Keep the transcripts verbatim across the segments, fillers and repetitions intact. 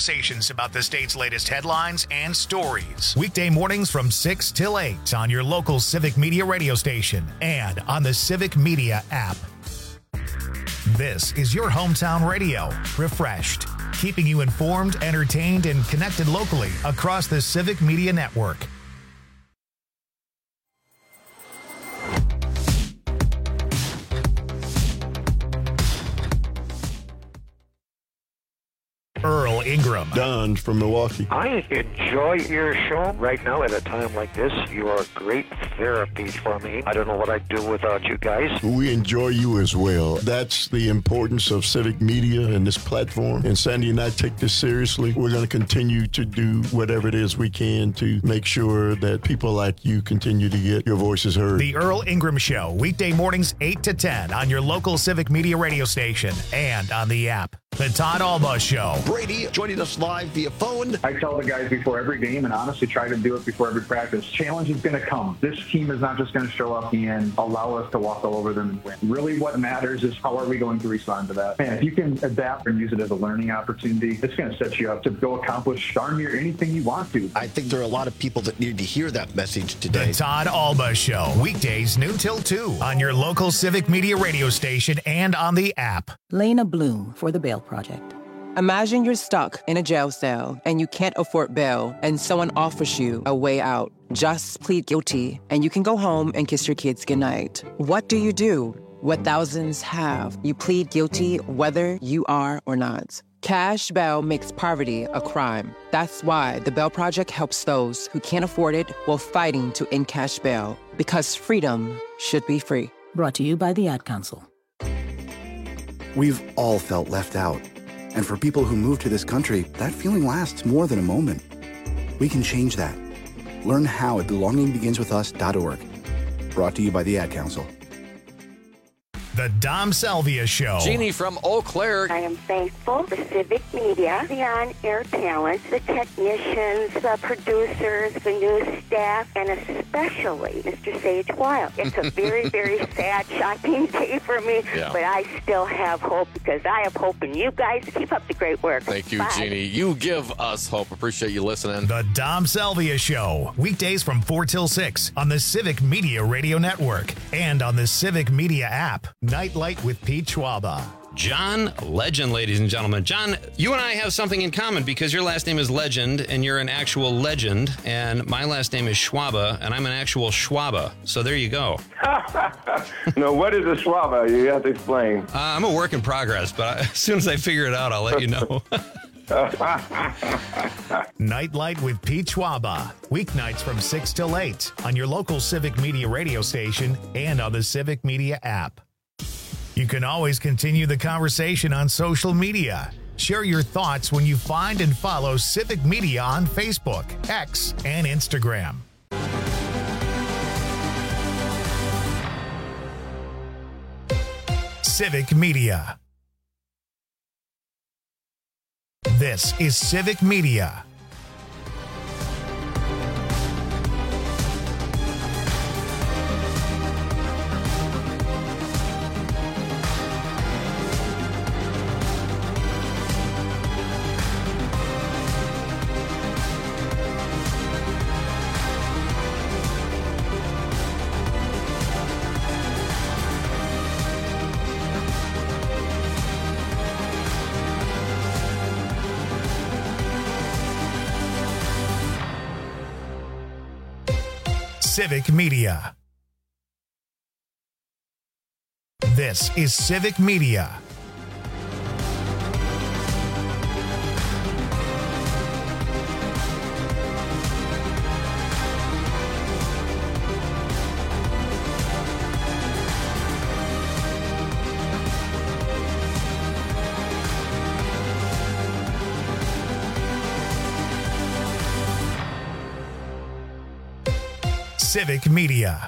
conversations about the state's latest headlines and stories. Weekday mornings from six till eight on your local Civic Media radio station and on the Civic Media app. This is your hometown radio, refreshed, keeping you informed, entertained, and connected locally across the Civic Media network. Earl Ingram. Don from Milwaukee. I enjoy your show right now at a time like this. You are great therapy for me. I don't know what I'd do without you guys. We enjoy you as well. That's the importance of Civic Media and this platform. And Sandy and I take this seriously. We're going to continue to do whatever it is we can to make sure that people like you continue to get your voices heard. The Earl Ingram Show, weekday mornings eight to ten on your local Civic Media radio station and on the app. The Todd Alba Show. Brady joining us live via phone. I tell the guys before every game, and honestly try to do it before every practice, challenge is going to come. This team is not just going to show up and allow us to walk all over them and win. Really what matters is how are we going to respond to that. Man, if you can adapt and use it as a learning opportunity, it's going to set you up to go accomplish darn near anything you want to. I think there are a lot of people that need to hear that message today. The Todd Alba Show, weekdays noon till two on your local Civic Media radio station and on the app. Lena Bloom for the Bail Project. Imagine you're stuck in a jail cell and you can't afford bail and someone offers you a way out. Just plead guilty and you can go home and kiss your kids goodnight. What do you do? What thousands have. You plead guilty whether you are or not. Cash bail makes poverty a crime. That's why the Bail Project helps those who can't afford it while fighting to end cash bail. Because freedom should be free. Brought to you by the Ad Council. We've all felt left out. And for people who move to this country, that feeling lasts more than a moment. We can change that. Learn how at belonging begins with us dot org. Brought to you by the Ad Council. The Dom Salvia Show. Jeannie from Eau Claire. I am thankful for Civic Media, the on-air talent, the technicians, the producers, the news staff, and especially Mister Sage Wild. It's a very, very sad, shocking day for me, yeah. But I still have hope because I have hope in you guys. Keep up the great work. Thank you, Bye. Jeannie. You give us hope. Appreciate you listening. The Dom Salvia Show, weekdays from four till six on the Civic Media Radio Network and on the Civic Media app. Nightlight with Pete Schwaba. John Legend, ladies and gentlemen. John, you and I have something in common because your last name is Legend and you're an actual legend, and my last name is Schwaba and I'm an actual Schwaba. So there you go. No, what is a Schwaba? You have to explain. Uh, I'm a work in progress, but I, as soon as I figure it out, I'll let you know. Nightlight with Pete Schwaba. Weeknights from six till eight on your local Civic Media radio station and on the Civic Media app. You can always continue the conversation on social media. Share your thoughts when you find and follow Civic Media on Facebook, X, and Instagram. Civic Media. This is Civic Media. Civic Media. This is Civic Media. Civic Media.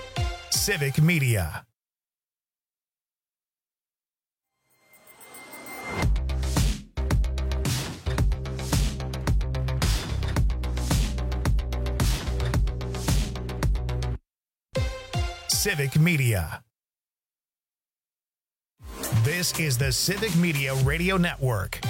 Civic Media. Civic Media. This is the Civic Media Radio Network.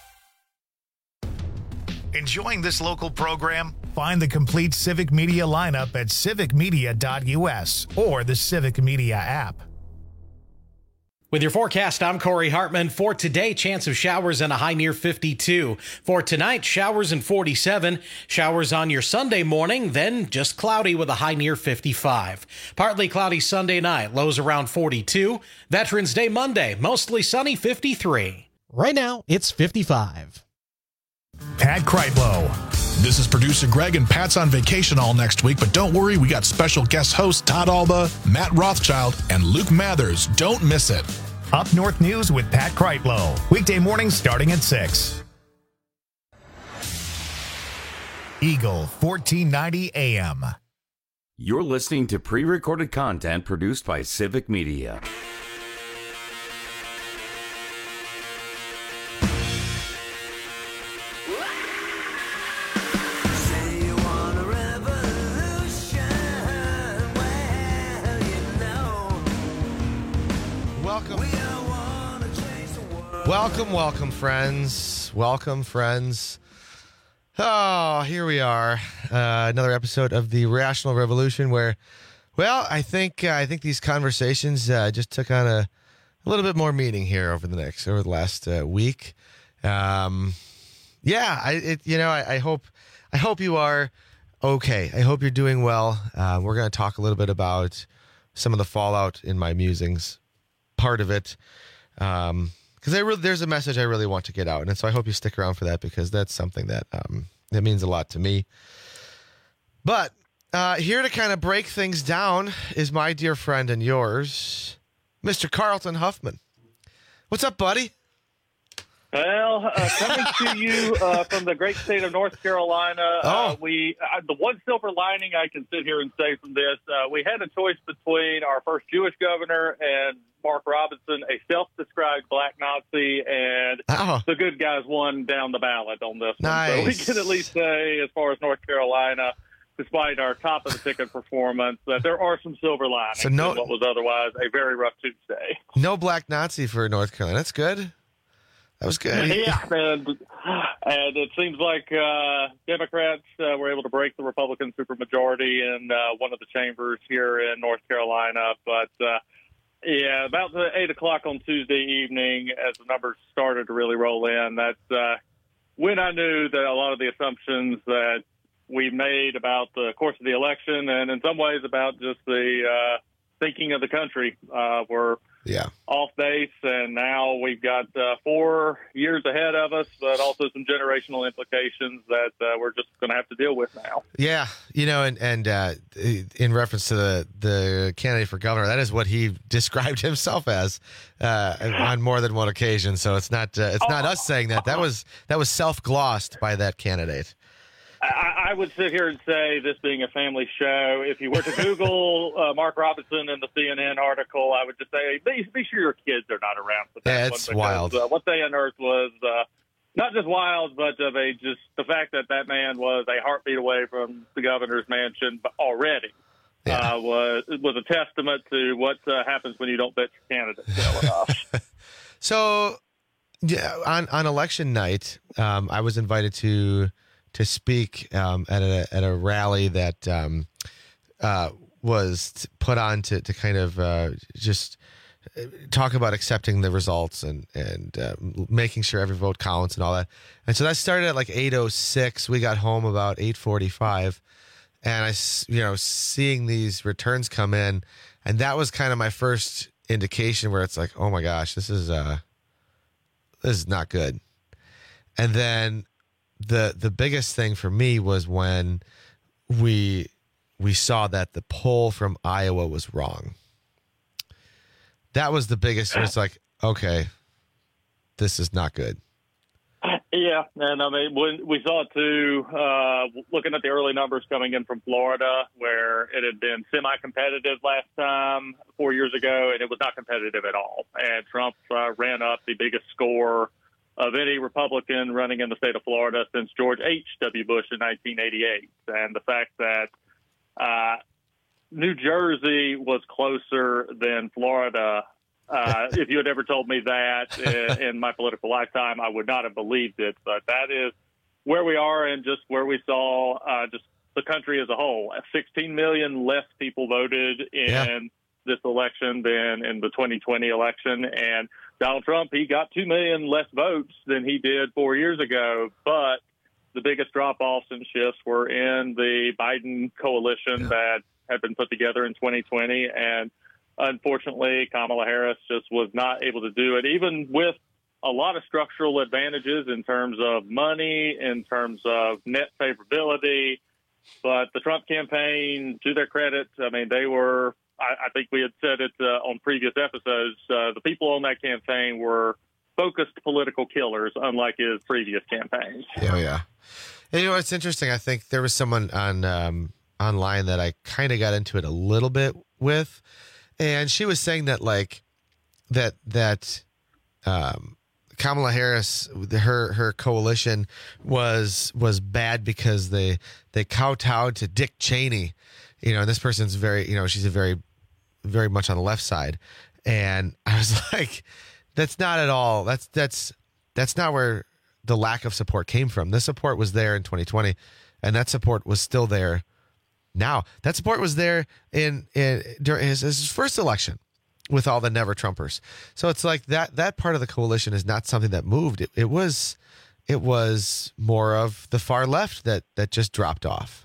Enjoying this local program? Find the complete Civic Media lineup at civic media dot u s or the Civic Media app. With your forecast, I'm Corey Hartman. For today, chance of showers and a high near fifty-two. For tonight, showers and forty-seven. Showers on your Sunday morning, then just cloudy with a high near fifty-five. Partly cloudy Sunday night, lows around forty-two. Veterans Day Monday, mostly sunny, fifty-three. Right now, it's fifty-five. Pat Kreitlow. This is producer Greg, and Pat's on vacation all next week, but don't worry, we got special guest hosts Todd Alba, Matt Rothschild, and Luke Mathers. Don't miss it. Up North News with Pat Kreitlow. Weekday mornings starting at six. Eagle fourteen ninety A M. You're listening to pre-recorded content produced by Civic Media. Welcome, welcome, friends. Welcome, friends. Oh, here we are. Uh, another episode of the Rational Revolution where, well, I think uh, I think these conversations uh, just took on a, a little bit more meaning here over the next over the last uh, week. Um, yeah, I it, you know I, I hope I hope you are okay. I hope you're doing well. Uh, we're going to talk a little bit about some of the fallout in my musings, part of it. Um, Because re- there's a message I really want to get out, and so I hope you stick around for that because that's something that um, that means a lot to me. But uh, here to kind of break things down is my dear friend and yours, Mister Carlton Huffman. What's up, buddy? Well, uh, coming to you uh, from the great state of North Carolina, oh. uh, we uh, the one silver lining I can sit here and say from this, uh, we had a choice between our first Jewish governor and Mark Robinson, a self-described black Nazi, and oh. the good guys won down the ballot on this nice. one. So we can at least say, as far as North Carolina, despite our top-of-the-ticket performance, that there are some silver linings so no, in what was otherwise a very rough Tuesday. No black Nazi for North Carolina. That's good. That was good. Yeah, and, and it seems like uh, Democrats uh, were able to break the Republican supermajority in uh, one of the chambers here in North Carolina. But, uh, yeah, about the eight o'clock on Tuesday evening, as the numbers started to really roll in, that's uh, when I knew that a lot of the assumptions that we made about the course of the election and in some ways about just the uh, thinking of the country uh, were yeah. off base, and now we've got uh, four years ahead of us, but also some generational implications that uh, we're just going to have to deal with now. Yeah, you know, and and uh, in reference to the the candidate for governor, that is what he described himself as uh, on more than one occasion. So it's not uh, it's not us saying that. That was that was self-glossed by that candidate. I, I would sit here and say, this being a family show, if you were to Google uh, Mark Robinson in the C N N article, I would just say, be, be sure your kids are not around for that. Yeah, one it's because, wild. Uh, what they unearthed was uh, not just wild, but of a just the fact that that man was a heartbeat away from the governor's mansion already. Yeah. Uh, was was a testament to what uh, happens when you don't bet your candidate well enough. So, yeah, on on election night, um, I was invited to. to speak um, at a at a rally that um, uh, was put on to, to kind of uh, just talk about accepting the results and and uh, making sure every vote counts and all that. And so that started at like eight oh six. We got home about eight forty-five, and I you know seeing these returns come in, and that was kind of my first indication where it's like, oh my gosh, this is uh this is not good. And then the the biggest thing for me was when we we saw that the poll from Iowa was wrong. That was the biggest. It's like, okay, this is not good. Yeah, and I mean, when we saw it too, uh, looking at the early numbers coming in from Florida, where it had been semi-competitive last time, four years ago, and it was not competitive at all. And Trump uh, ran up the biggest score of any Republican running in the state of Florida since George H W. Bush in nineteen eighty-eight. And the fact that uh, New Jersey was closer than Florida. Uh, if you had ever told me that in, in my political lifetime, I would not have believed it. But that is where we are and just where we saw uh, just the country as a whole. sixteen million less people voted in yeah. this election than in the twenty twenty election. And Donald Trump, he got two million less votes than he did four years ago. But the biggest drop-offs and shifts were in the Biden coalition yeah. that had been put together in twenty twenty. And unfortunately, Kamala Harris just was not able to do it, even with a lot of structural advantages in terms of money, in terms of net favorability. But the Trump campaign, to their credit, I mean, they were, I, I think we had said it uh, on previous episodes, uh, the people on that campaign were focused political killers, unlike his previous campaigns. Oh, yeah. And you know, it's interesting. I think there was someone on um, online that I kind of got into it a little bit with, and she was saying that, like, that, that, um, Kamala Harris, her her coalition was was bad because they they kowtowed to Dick Cheney, you know. And this person's very, you know, she's a very, very much on the left side, and I was like, that's not at all. That's that's that's not where the lack of support came from. The support was there in twenty twenty, and that support was still there now. That support was there in in during his, his first election, with all the never Trumpers. So it's like that that part of the coalition is not something that moved. It, it was it was more of the far left that, that just dropped off.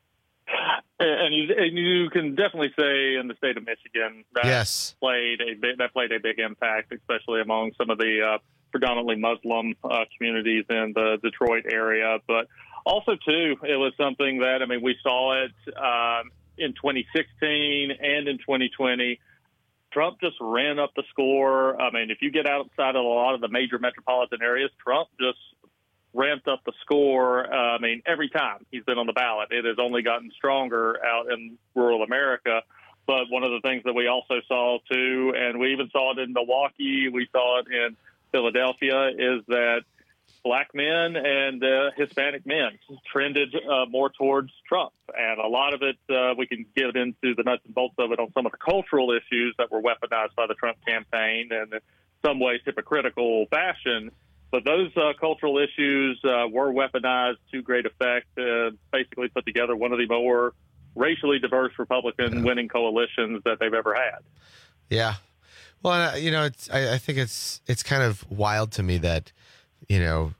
And you, and you can definitely say in the state of Michigan that yes. played a big, that played a big impact, especially among some of the uh, predominantly Muslim uh, communities in the Detroit area. But also, too, it was something that, I mean, we saw it um, in twenty sixteen and in twenty twenty. Trump just ran up the score. I mean, if you get outside of a lot of the major metropolitan areas, Trump just ramped up the score. Uh, I mean, every time he's been on the ballot, it has only gotten stronger out in rural America. But one of the things that we also saw, too, and we even saw it in Milwaukee, we saw it in Philadelphia, is that black men and uh, Hispanic men trended uh, more towards Trump. And a lot of it, uh, we can get into the nuts and bolts of it on some of the cultural issues that were weaponized by the Trump campaign and in some ways hypocritical fashion. But those uh, cultural issues uh, were weaponized to great effect, uh, basically put together one of the more racially diverse Republican yeah. winning coalitions that they've ever had. Yeah. Well, you know, it's, I, I think it's it's kind of wild to me that, you know,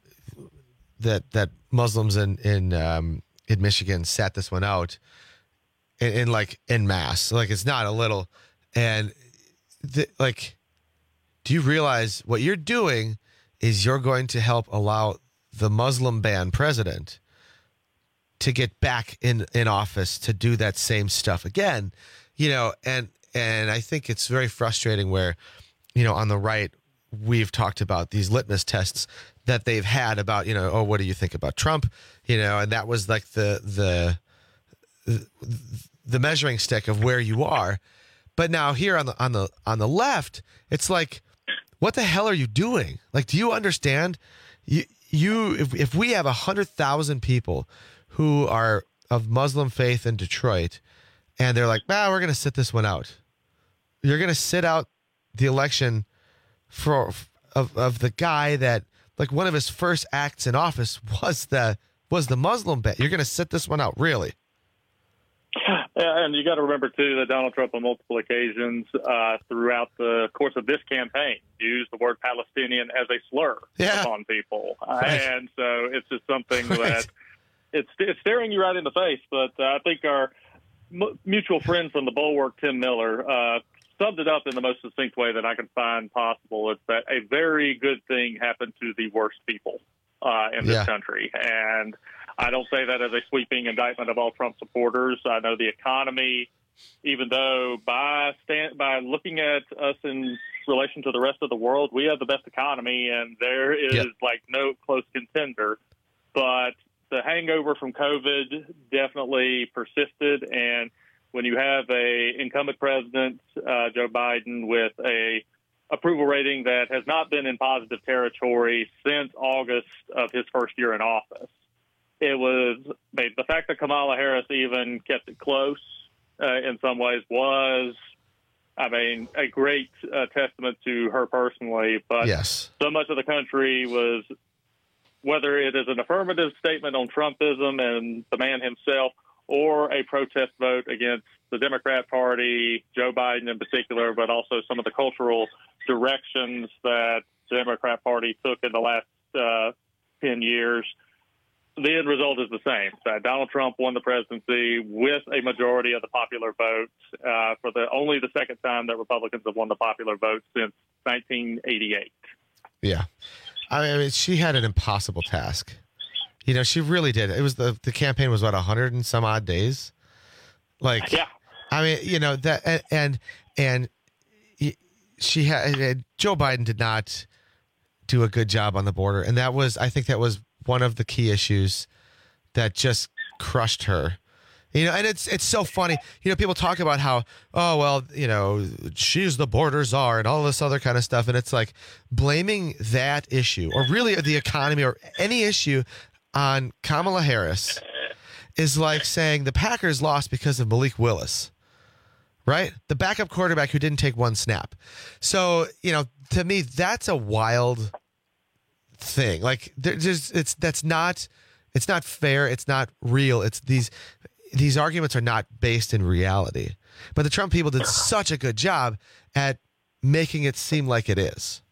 that that Muslims in in um, in Michigan sat this one out in, in like en masse. Like, it's not a little. And the, like, do you realize what you're doing is you're going to help allow the Muslim ban president to get back in, in office to do that same stuff again, you know, and and I think it's very frustrating where, you know, on the right, we've talked about these litmus tests that they've had about, you know, oh, what do you think about Trump? You know, and that was like the the the measuring stick of where you are. But now here on the on the on the left, it's like, what the hell are you doing? Like, do you understand? You you if if we have a hundred thousand people who are of Muslim faith in Detroit, and they're like, "Ah, we're gonna sit this one out." You're gonna sit out the election for of of the guy that, like, one of his first acts in office was the was the Muslim ban. You're gonna sit this one out, really? Yeah, and you got to remember, too, that Donald Trump on multiple occasions uh, throughout the course of this campaign used the word Palestinian as a slur yeah. upon people. Right. Uh, and so it's just something right. that it's, it's staring you right in the face. But uh, I think our m- mutual friend from the Bulwark, Tim Miller, uh, summed it up in the most succinct way that I can find possible. It's that a very good thing happened to the worst people uh, in this yeah. country. And I don't say that as a sweeping indictment of all Trump supporters. I know the economy, even though by stand, by looking at us in relation to the rest of the world, we have the best economy, and there is yep. like no close contender. But the hangover from COVID definitely persisted, and when you have a incumbent president, uh, Joe Biden, with a approval rating that has not been in positive territory since August of his first year in office, it was the fact that Kamala Harris even kept it close uh, in some ways was, I mean, a great uh, testament to her personally. But yes. so much of the country was, whether it is an affirmative statement on Trumpism and the man himself, or a protest vote against the Democrat Party, Joe Biden in particular, but also some of the cultural directions that the Democrat Party took in the last uh, ten years, the end result is the same. That Donald Trump won the presidency with a majority of the popular vote uh, for the only the second time that Republicans have won the popular vote since nineteen eighty-eight. Yeah. I mean, she had an impossible task. You know, she really did. It was the, the campaign was, what, a hundred and some odd days? Like, yeah. I mean, you know, that, and, and, and she had, Joe Biden did not do a good job on the border. And that was, I think that was one of the key issues that just crushed her. You know, and it's it's so funny. You know, people talk about how, oh, well, you know, she's the border czar and all this other kind of stuff. And it's like blaming that issue, or really the economy, or any issue on Kamala Harris is like saying the Packers lost because of Malik Willis, right? The backup quarterback who didn't take one snap. So, you know, to me, that's a wild thing. Like, there's, it's that's not, it's not fair. It's not real. It's these. These arguments are not based in reality. But the Trump people did such a good job at making it seem like it is.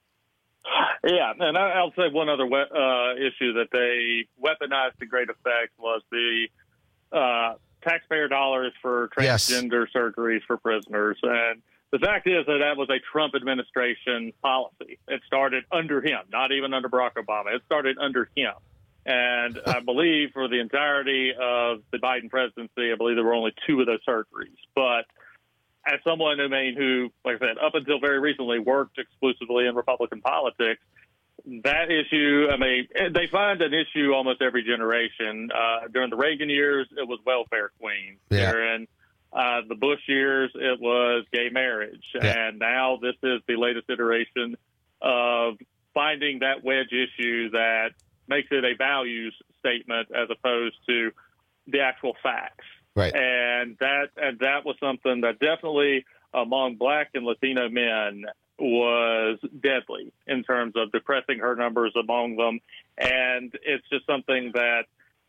Yeah, and I'll say one other uh, issue that they weaponized to great effect was the uh, taxpayer dollars for transgender yes. surgeries for prisoners. And the fact is that that was a Trump administration policy. It started under him, not even under Barack Obama. It started under him. And I believe for the entirety of the Biden presidency, I believe there were only two of those surgeries. But as someone, I mean, who, like I said, up until very recently worked exclusively in Republican politics, that issue, I mean, they find an issue almost every generation. Uh, during the Reagan years, it was welfare queens. Yeah. During uh, the Bush years, it was gay marriage. Yeah. And now this is the latest iteration of finding that wedge issue that makes it a values statement as opposed to the actual facts. Right. And that and that was something that definitely among Black and Latino men was deadly in terms of depressing her numbers among them. And it's just something that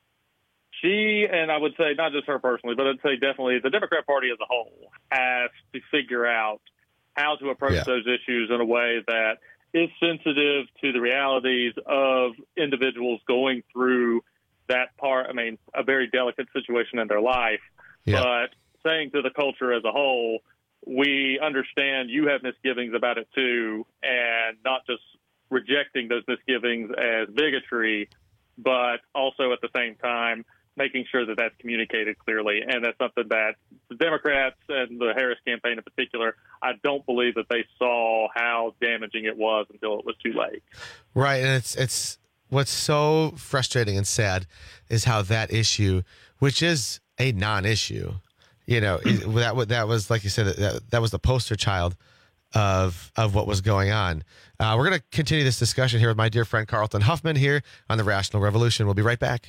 she, and I would say not just her personally, but I'd say definitely the Democrat Party as a whole has to figure out how to approach yeah. those issues in a way that is sensitive to the realities of individuals going through that part. I mean, a very delicate situation in their life, yeah. but saying to the culture as a whole, we understand you have misgivings about it too, and not just rejecting those misgivings as bigotry, but also at the same time making sure that that's communicated clearly. And that's something that the Democrats and the Harris campaign in particular, I don't believe that they saw how damaging it was until it was too late. Right. And it's, it's what's so frustrating and sad is how that issue, which is a non-issue, you know, that, that was, like you said, that, that was the poster child of, of what was going on. Uh, we're going to continue this discussion here with my dear friend Carlton Huffman here on the Rational Revolution. We'll be right back.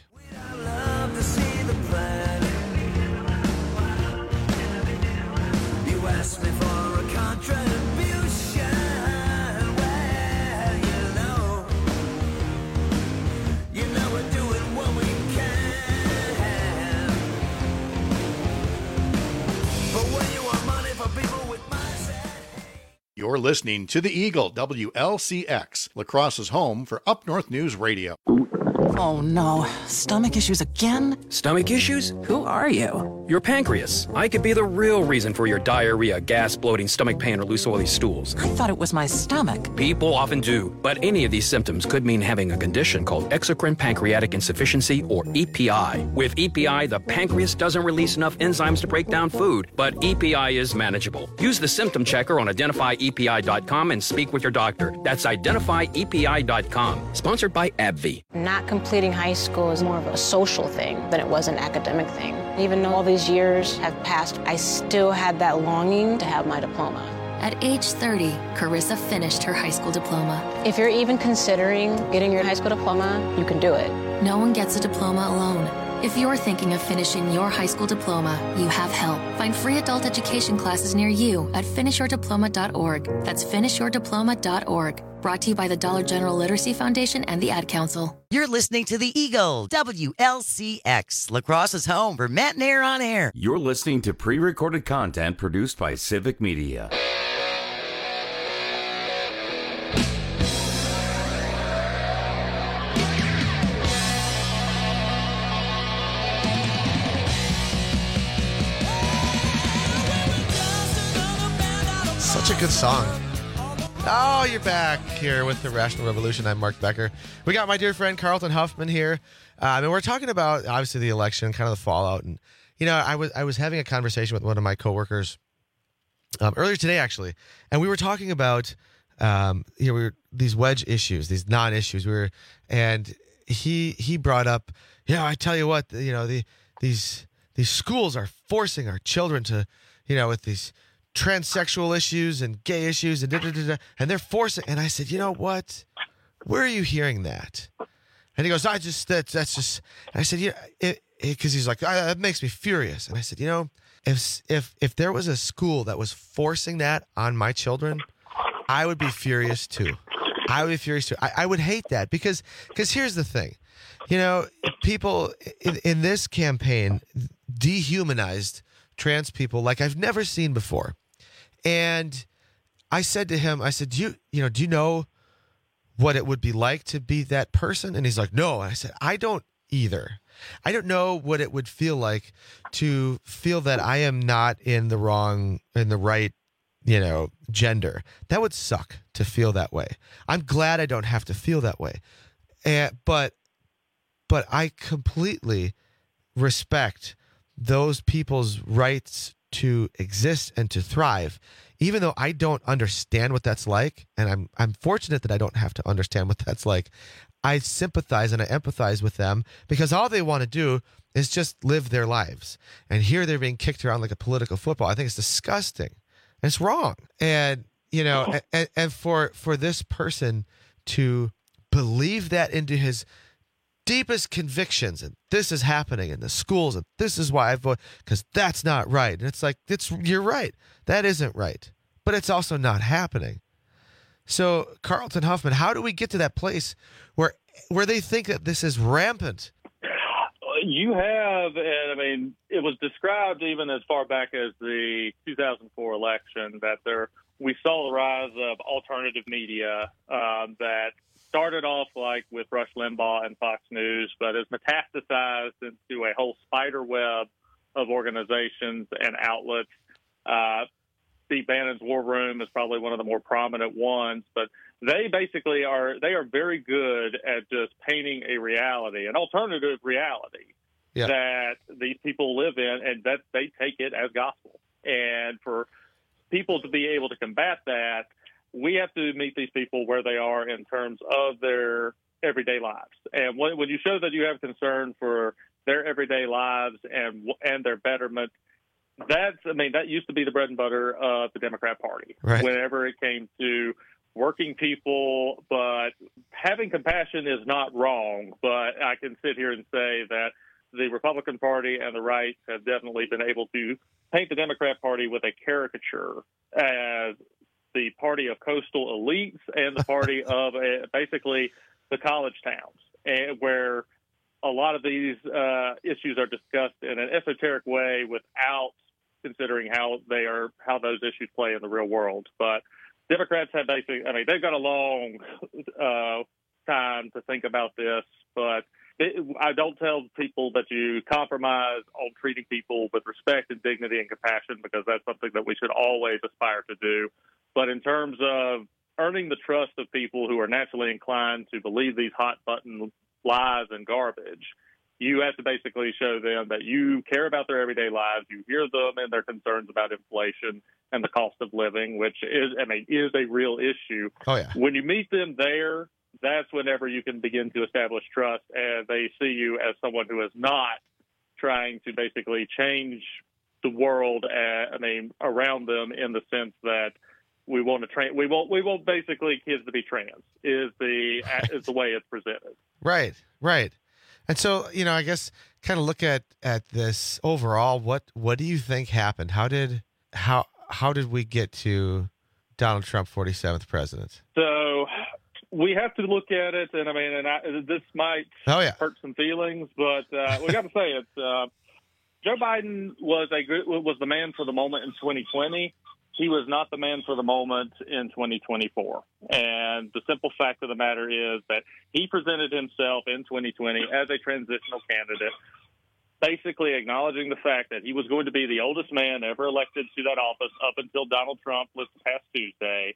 You're listening to The Eagle, W L C X, La Crosse's home for Up North News Radio. Oh no, stomach issues again? Stomach issues? Who are you? Your pancreas. I could be the real reason for your diarrhea, gas, bloating, stomach pain, or loose oily stools. I thought it was my stomach. People often do, but any of these symptoms could mean having a condition called exocrine pancreatic insufficiency, or E P I. With E P I, the pancreas doesn't release enough enzymes to break down food, but E P I is manageable. Use the symptom checker on identify E P I dot com and speak with your doctor. That's identify E P I dot com. Sponsored by AbbVie. Not completing high school is more of a social thing than it was an academic thing. Even though all these years have passed, I still had that longing to have my diploma. At age thirty, Carissa finished her high school diploma. If you're even considering getting your high school diploma, you can do it. No one gets a diploma alone. If you're thinking of finishing your high school diploma, you have help. Find free adult education classes near you at finish your diploma dot org. That's finish your diploma dot org. Brought to you by the Dollar General Literacy Foundation and the Ad Council. You're listening to The Eagle, W L C X, La Crosse's home for Matt and Air on Air. You're listening to pre-recorded content produced by Civic Media. Such a good song. Oh, you're back here with the Rational Revolution. I'm Mark Becker. We got my dear friend Carlton Huffman here, um, and we're talking about obviously the election, kind of the fallout. And you know, I was I was having a conversation with one of my coworkers um, earlier today, actually, and we were talking about um, you know we were, these wedge issues, these non-issues. We were, and he he brought up, you know, I tell you what, you know, the these these schools are forcing our children to, you know, with these transsexual issues and gay issues and da, da, da, da, and they're forcing. And I said, you know what? Where are you hearing that? And he goes, I just that's that's just. And I said, yeah, it because he's like, that makes me furious. And I said, you know, if if if there was a school that was forcing that on my children, I would be furious too. I would be furious too. I, I would hate that because because here's the thing, you know, people in, in this campaign dehumanized trans people like I've never seen before. And I said to him, I said, do you, you know, do you know what it would be like to be that person? And he's like, no. And I said, I don't either. I don't know what it would feel like to feel that I am not in the wrong, in the right, you know, gender. That would suck to feel that way. I'm glad I don't have to feel that way. And, but, but I completely respect those people's rights to exist and to thrive, even though I don't understand what that's like. And I'm I'm fortunate that I don't have to understand what that's like. I sympathize and I empathize with them because all they want to do is just live their lives. And here they're being kicked around like a political football. I think it's disgusting. And it's wrong. And, you know, and, and for for this person to believe that into his deepest convictions, and this is happening in the schools, and this is why I vote, because that's not right. And it's like, it's you're right. That isn't right. But it's also not happening. So, Carlton Huffman, how do we get to that place where where they think that this is rampant? You have, and I mean, it was described even as far back as the two thousand four election that there we saw the rise of alternative media uh, that started off like with Rush Limbaugh and Fox News, but has metastasized into a whole spider web of organizations and outlets. Uh, Steve Bannon's War Room is probably one of the more prominent ones, but they basically are they are very good at just painting a reality, an alternative reality yeah. that these people live in, and that they take it as gospel. And for people to be able to combat that, we have to meet these people where they are in terms of their everyday lives. And when, when you show that you have concern for their everyday lives and and their betterment, that's, I mean, that used to be the bread and butter of the Democrat Party. Right. Whenever it came to working people, but having compassion is not wrong. But I can sit here and say that the Republican Party and the right have definitely been able to paint the Democrat Party with a caricature as the party of coastal elites and the party of uh, basically the college towns, and where a lot of these uh, issues are discussed in an esoteric way without considering how they are, how those issues play in the real world. But Democrats have basically, I mean, they've got a long uh, time to think about this, but it, I don't tell people that you compromise on treating people with respect and dignity and compassion, because that's something that we should always aspire to do. But in terms of earning the trust of people who are naturally inclined to believe these hot button lies and garbage, you have to basically show them that you care about their everyday lives. You hear them and their concerns about inflation and the cost of living, which is, I mean, is a real issue. Oh, yeah. When you meet them there, that's whenever you can begin to establish trust, and they see you as someone who is not trying to basically change the world, uh, I mean, around them, in the sense that we want to train, we want, we want basically kids to be trans is the, is the way it's presented. Right, right. And so, you know, I guess kind of look at, at this overall, what what do you think happened? How did how how did we get to Donald Trump, forty-seventh president? So we have to look at it, and I mean, and I, this might oh, yeah. hurt some feelings, but uh, we got to say it. Uh, Joe Biden was a good, was the man for the moment in twenty twenty. He was not the man for the moment in twenty twenty-four. And the simple fact of the matter is that he presented himself in twenty twenty as a transitional candidate, basically acknowledging the fact that he was going to be the oldest man ever elected to that office up until Donald Trump was past Tuesday.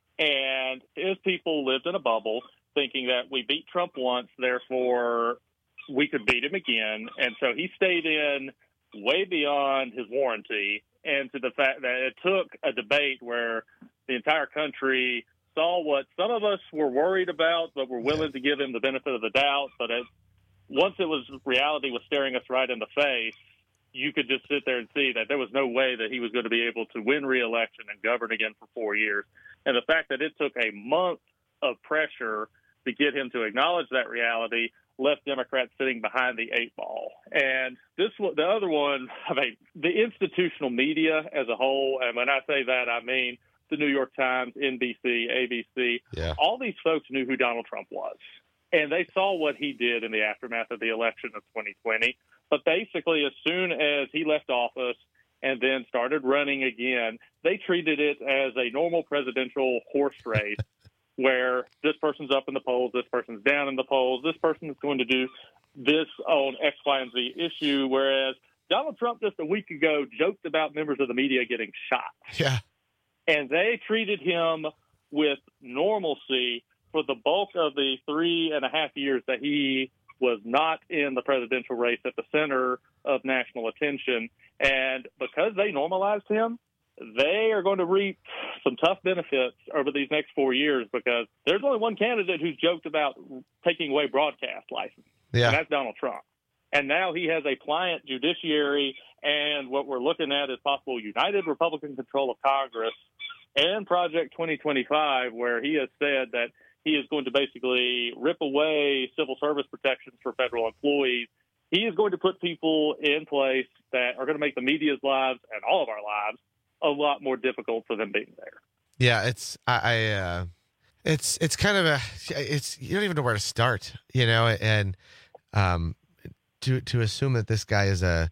And his people lived in a bubble thinking that we beat Trump once, therefore we could beat him again. And so he stayed in way beyond his warranty, and to the fact that it took a debate where the entire country saw what some of us were worried about, but were willing to give him the benefit of the doubt. But it, once it was reality was staring us right in the face, you could just sit there and see that there was no way that he was going to be able to win re-election and govern again for four years. And the fact that it took a month of pressure to get him to acknowledge that reality left Democrats sitting behind the eight ball. And this, the other one, I mean, the institutional media as a whole, and when I say that, I mean the New York Times, N B C, A B C, yeah. all these folks knew who Donald Trump was. And they saw what he did in the aftermath of the election of twenty twenty. But basically, as soon as he left office and then started running again, they treated it as a normal presidential horse race where this person's up in the polls, this person's down in the polls, this person is going to do this on X, Y, and Z issue, whereas Donald Trump just a week ago joked about members of the media getting shot. Yeah. And they treated him with normalcy for the bulk of the three and a half years that he was not in the presidential race at the center of national attention. And because they normalized him, they are going to reap some tough benefits over these next four years because there's only one candidate who's joked about taking away broadcast license, yeah. and that's Donald Trump. And now he has a pliant judiciary, and what we're looking at is possible united Republican control of Congress and Project twenty twenty-five, where he has said that he is going to basically rip away civil service protections for federal employees. He is going to put people in place that are going to make the media's lives and all of our lives a lot more difficult for them being there. Yeah, it's I, I uh, it's it's kind of a it's you don't even know where to start, you know, and um, to to assume that this guy is a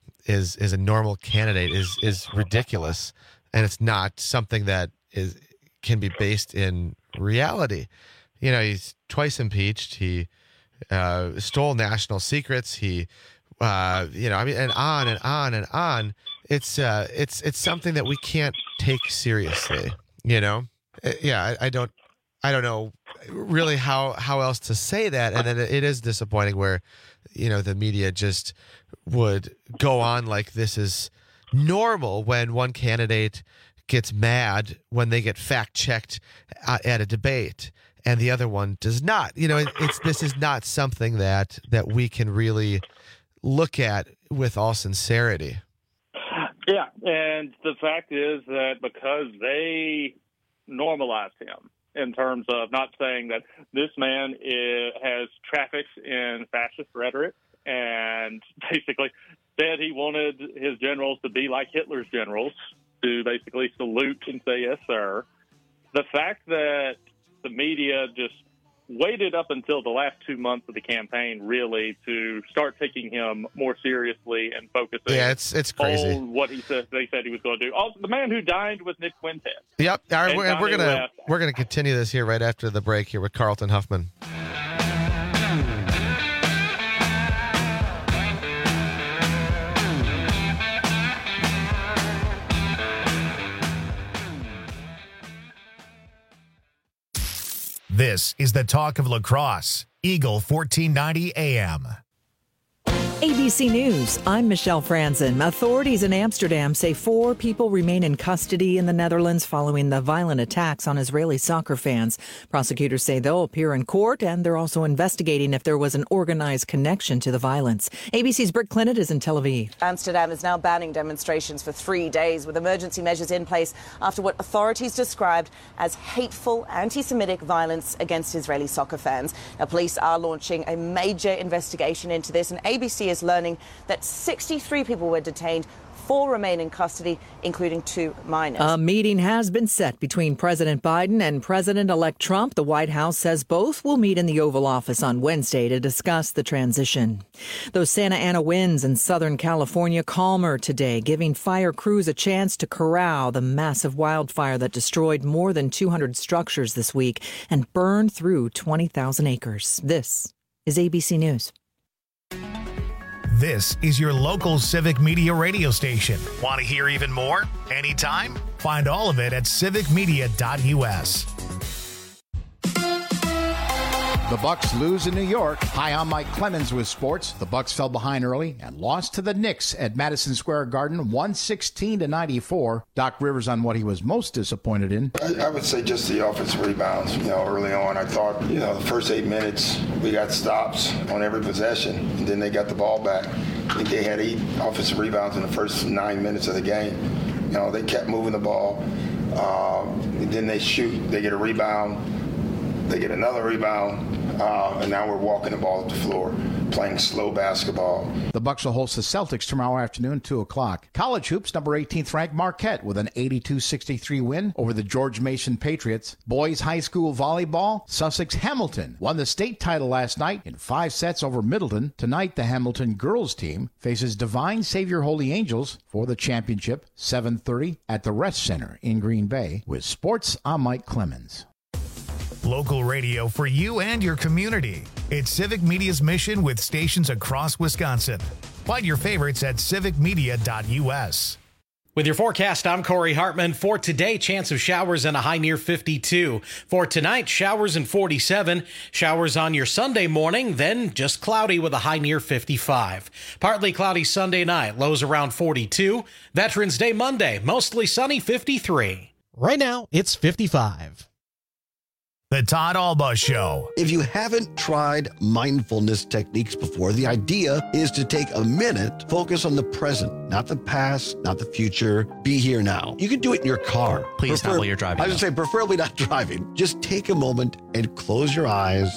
is is a normal candidate is is ridiculous, and it's not something that is can be based in reality. You know, he's twice impeached. He uh, stole national secrets. He, uh, you know, I mean, and on and on and on. It's uh, it's it's something that we can't take seriously. You know, yeah, I, I don't, I don't know really how how else to say that. And then it is disappointing where, you know, the media just would go on like this is normal when one candidate gets mad when they get fact checked at a debate and the other one does not. You know, it, it's this is not something that that we can really look at with all sincerity. Yeah, and the fact is that because they normalized him in terms of not saying that this man is, has trafficked in fascist rhetoric and basically said he wanted his generals to be like Hitler's generals, to basically salute and say, yes, sir. The fact that the media just waited up until the last two months of the campaign, really, to start taking him more seriously and focusing yeah, it's, it's crazy. on what he said they said he was going to do. Also, the man who dined with Nick Fuentes. Yep. All right, we're, we're gonna we're gonna continue this here right after the break here with Carlton Huffman. This is the talk of La Crosse, Eagle fourteen ninety A M. A B C News, I'm Michelle Franzen. Authorities in Amsterdam say four people remain in custody in the Netherlands following the violent attacks on Israeli soccer fans. Prosecutors say they'll appear in court, and they're also investigating if there was an organized connection to the violence. A B C's Britt Clinton is in Tel Aviv. Amsterdam is now banning demonstrations for three days with emergency measures in place after what authorities described as hateful anti-Semitic violence against Israeli soccer fans. Now, police are launching a major investigation into this, and A B C C is learning that sixty-three people were detained. Four remain in custody, including two minors. A meeting has been set between President Biden and President-elect Trump. The White House says both will meet in the Oval Office on Wednesday to discuss the transition. Those Santa Ana winds in Southern California calmer today, giving fire crews a chance to corral the massive wildfire that destroyed more than two hundred structures this week and burned through twenty thousand acres. This is A B C News. This is your local Civic Media radio station. Want to hear even more? Anytime? Find all of it at civic media dot U S. The Bucks lose in New York. Hi, I'm Mike Clemens with sports. The Bucks fell behind early and lost to the Knicks at Madison Square Garden, one sixteen to ninety-four. Doc Rivers on what he was most disappointed in. I, I would say just the offensive rebounds. You know, early on, I thought, you know, the first eight minutes, we got stops on every possession, and then they got the ball back. I think they had eight offensive rebounds in the first nine minutes of the game. You know, they kept moving the ball. Uh, then they shoot. They get a rebound. They get another rebound, uh, and now we're walking the ball up the floor, playing slow basketball. The Bucks will host the Celtics tomorrow afternoon, two o'clock. College hoops, number eighteenth ranked Marquette with an eighty-two sixty-three win over the George Mason Patriots. Boys high school volleyball, Sussex Hamilton won the state title last night in five sets over Middleton. Tonight, the Hamilton girls team faces Divine Savior Holy Angels for the championship, seven thirty at the Rest Center in Green Bay. With sports, I'm Mike Clemens. Local radio for you and your community. It's Civic Media's mission with stations across Wisconsin. Find your favorites at civic media dot U S. With your forecast, I'm Corey Hartman. For today, chance of showers and a high near fifty-two. For tonight, showers and forty-seven. Showers on your Sunday morning, then just cloudy with a high near fifty-five. Partly cloudy Sunday night, lows around forty-two. Veterans Day Monday, mostly sunny, fifty-three. Right now, it's fifty-five. The Todd Alba Show. If you haven't tried mindfulness techniques before, the idea is to take a minute, focus on the present, not the past, not the future. Be here now. You can do it in your car. Please Prefer- not while you're driving. I would say preferably not driving. Just take a moment and close your eyes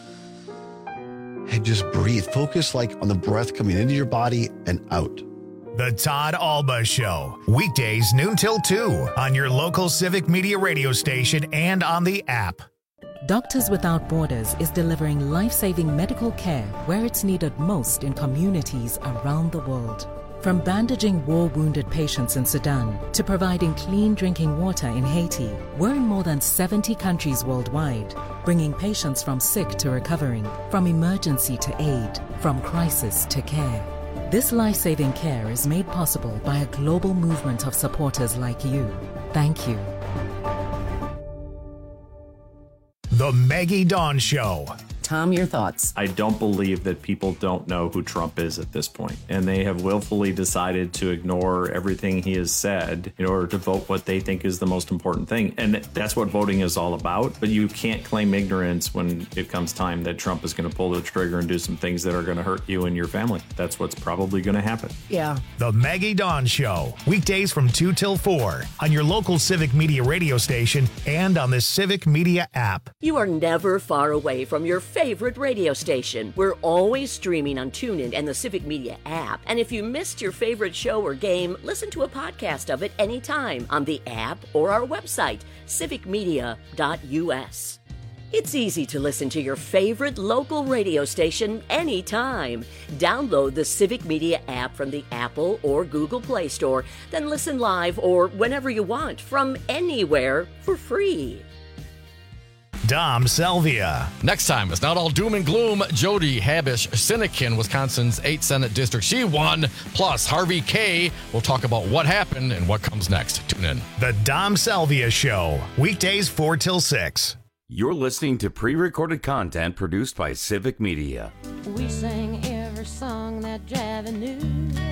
and just breathe. Focus like on the breath coming into your body and out. The Todd Alba Show. Weekdays noon till two on your local Civic Media radio station and on the app. Doctors Without Borders is delivering life-saving medical care where it's needed most in communities around the world. From bandaging war-wounded patients in Sudan to providing clean drinking water in Haiti, we're in more than seventy countries worldwide, bringing patients from sick to recovering, from emergency to aid, from crisis to care. This life-saving care is made possible by a global movement of supporters like you. Thank you. The Maggie Dawn Show. Tom, your thoughts? I don't believe that people don't know who Trump is at this point, and they have willfully decided to ignore everything he has said in order to vote what they think is the most important thing. And that's what voting is all about. But you can't claim ignorance when it comes time that Trump is going to pull the trigger and do some things that are going to hurt you and your family. That's what's probably going to happen. Yeah. The Maggie Dawn Show. Weekdays from two till four on your local Civic Media radio station and on the Civic Media app. You are never far away from your favorite radio station. We're always streaming on TuneIn and the Civic Media app. And if you missed your favorite show or game, listen to a podcast of it anytime on the app or our website, civic media dot U S. It's easy to listen to your favorite local radio station anytime. Download the Civic Media app from the Apple or Google Play Store, then listen live or whenever you want from anywhere for free. Dom Selvia. Next time, it's not all doom and gloom. Jody Habush-Sinekin, Wisconsin's eighth Senate District. She won. Plus, Harvey Kaye will talk about what happened and what comes next. Tune in. The Dom Selvia Show. Weekdays four till six. You're listening to pre-recorded content produced by Civic Media. We sang every song that Javi knew.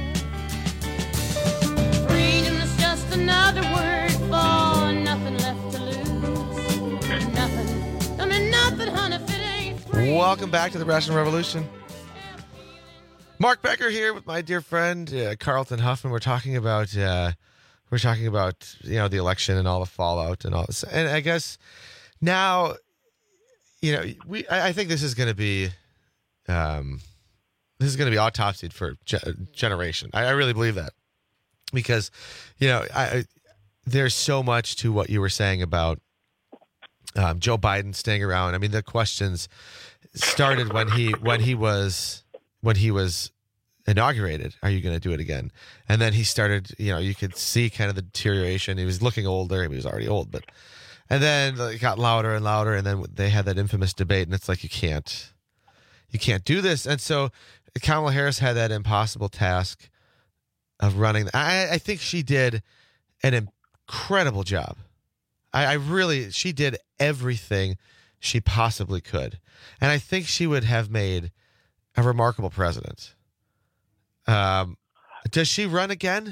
Freedom is just another word for nothing left to lose. Nothing. I mean, nothing, honey, if it ain't free. Welcome back to the Rational Revolution. Mark Becker here with my dear friend uh, Carlton Huffman. We're talking about uh, we're talking about you know the election and all the fallout and all this. And I guess now, you know, we I, I think this is going to be um, this is going to be autopsied for ge- generation. I, I really believe that because, you know, I, I there's so much to what you were saying about um, Joe Biden staying around. I mean, the questions started when he when he was when he was inaugurated. Are you going to do it again? And then he started. You know, you could see kind of the deterioration. He was looking older. He was already old, but and then it got louder and louder. And then they had that infamous debate, and it's like you can't you can't do this. And so Kamala Harris had that impossible task of running. I, I think she did an incredible job. I, I really, she did everything she possibly could. And I think she would have made a remarkable president. Um, does she run again?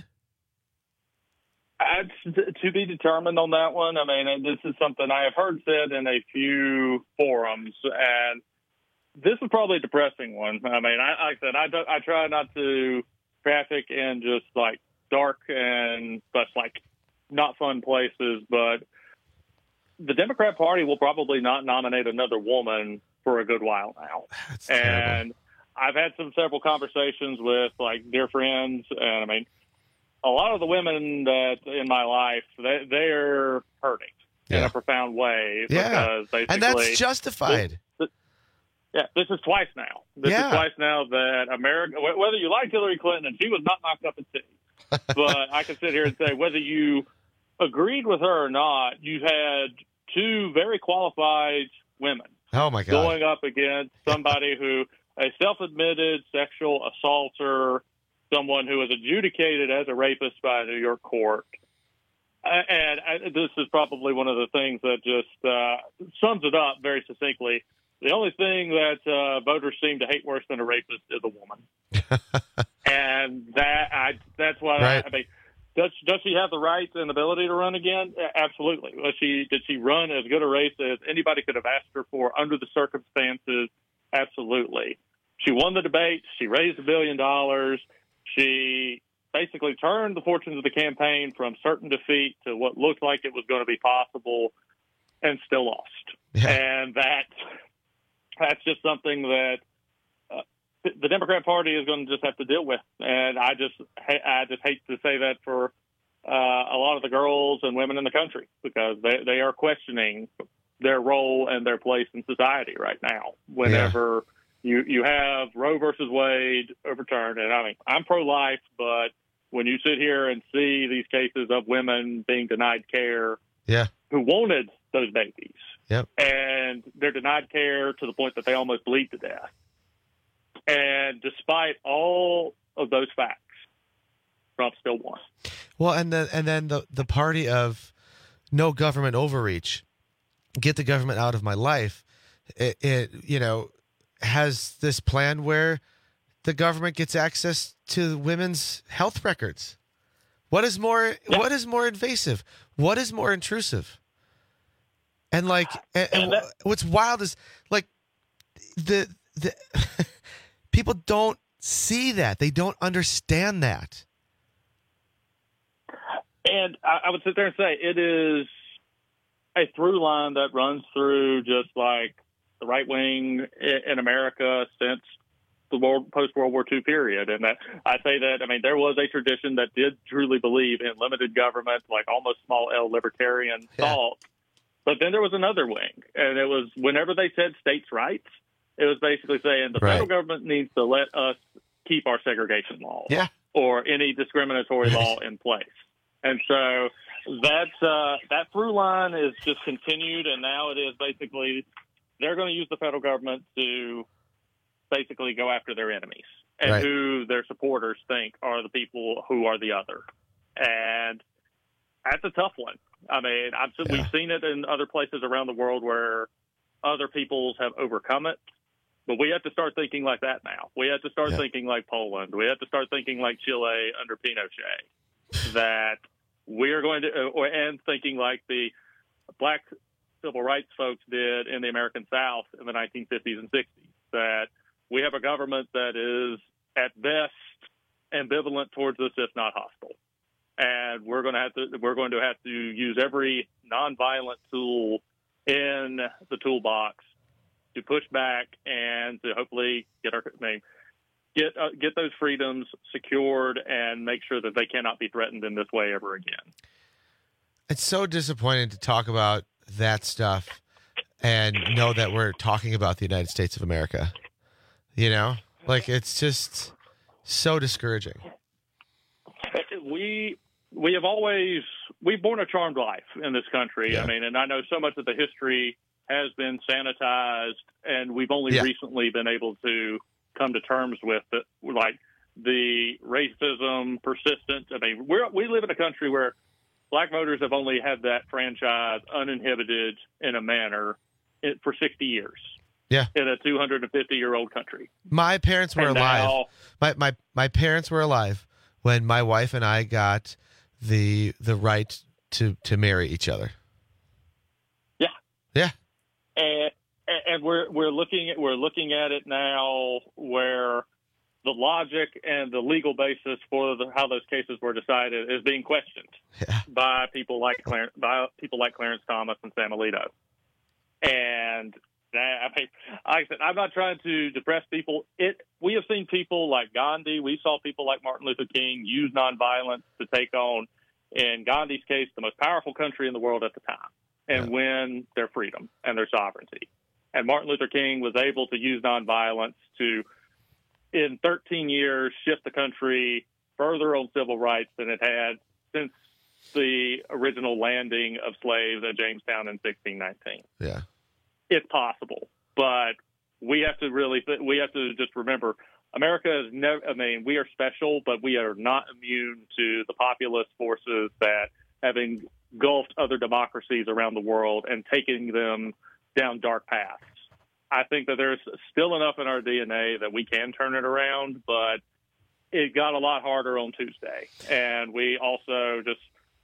It's to be determined on that one. I mean, this is something I have heard said in a few forums, and this is probably a depressing one. I mean, I, like I said, I, do, I try not to traffic in just like dark and but like not fun places, but the Democrat Party will probably not nominate another woman for a good while now. That's and terrible. I've had some several conversations with like dear friends, and I mean, a lot of the women that in my life, they they're hurting yeah. in a profound way Yeah, because basically, and that's justified. This, this, yeah, this is twice now. This Yeah. is twice now that America, wh- whether you like Hillary Clinton, and she was not knocked up in tea, but I can sit here and say whether you agreed with her or not, you had two very qualified women Oh my God. going up against somebody who, a self-admitted sexual assaulter, someone who was adjudicated as a rapist by a New York court. Uh, and I, this is probably one of the things that just uh, sums it up very succinctly. The only thing that uh, voters seem to hate worse than a rapist is a woman. And that I, that's why Right. I, I mean, does, does she have the right and ability to run again? Absolutely. Was she, did she run as good a race as anybody could have asked her for under the circumstances? Absolutely. She won the debate. She raised a billion dollars. She basically turned the fortunes of the campaign from certain defeat to what looked like it was going to be possible, and still lost. Yeah. And that that's just something that uh, the Democrat Party is going to just have to deal with. And I just I just hate to say that for uh, a lot of the girls and women in the country, because they, they are questioning their role and their place in society right now. Whenever you you have Roe versus Wade overturned, and I mean I'm pro-life, but when you sit here and see these cases of women being denied care, Yeah. who wanted those babies, Yep. and they're denied care to the point that they almost bleed to death. And despite all of those facts, Trump still won. Well, and then and then the the party of no government overreach, get the government out of my life. It, it you know has this plan where the government gets access to women's health records. What is more? Yeah. What is more invasive? What is more intrusive? And like, and, and that- what's wild is like the the people don't see that. They don't understand that. And I, I would sit there and say it is a through line that runs through just like the right wing in, in America since the world, post-World War Two period. And that I say that, I mean, there was a tradition that did truly believe in limited government, like almost small L libertarian Yeah. thought. But then there was another wing, and it was whenever they said states' rights, it was basically saying the Right. federal government needs to let us keep our segregation laws Yeah. or any discriminatory law in place. And so that uh, that through line is just continued, and now it is basically they're going to use the federal government to basically go after their enemies and Right. who their supporters think are the people who are the other. And that's a tough one. I mean, I've, Yeah. we've seen it in other places around the world where other peoples have overcome it. But we have to start thinking like that now. We have to start Yeah. thinking like Poland. We have to start thinking like Chile under Pinochet. That we are going to, uh, or, and thinking like the black civil rights folks did in the American South in the nineteen fifties and sixties. That we have a government that is at best ambivalent towards us, if not hostile. And we're going to have to, we're going to have to use every nonviolent tool in the toolbox to push back and to hopefully get our, I mean, get uh, get those freedoms secured and make sure that they cannot be threatened in this way ever again. It's so disappointing to talk about that stuff and know that we're talking about the United States of America. You know, like it's just so discouraging. We we have always we've borne a charmed life in this country. Yeah. I mean, and I know so much of the history has been sanitized, and we've only Yeah. recently been able to come to terms with it, like the racism, persistent. I mean, we're, we live in a country where black voters have only had that franchise uninhibited in a manner it, for sixty years. Yeah. In a two hundred fifty year old country. My parents were And alive. now- my, my my parents were alive when my wife and I got the the right to to marry each other. Yeah. Yeah. And, and we're we're looking at we're looking at it now where the logic and the legal basis for the, how those cases were decided is being questioned yeah. by people like Clarence, by people like Clarence Thomas and Sam Alito. And that, I mean, like I said, I'm not trying to depress people. It we have seen people like Gandhi. We saw people like Martin Luther King use nonviolence to take on, in Gandhi's case, the most powerful country in the world at the time, and Yeah. win their freedom and their sovereignty. And Martin Luther King was able to use nonviolence to, in thirteen years, shift the country further on civil rights than it had since the original landing of slaves at Jamestown in sixteen nineteen. Yeah. It's possible, but we have to really th- we have to just remember America is never. I mean, we are special, but we are not immune to the populist forces that have engulfed other democracies around the world and taking them down dark paths. I think that there's still enough in our D N A that we can turn it around, but it got a lot harder on Tuesday, and we also just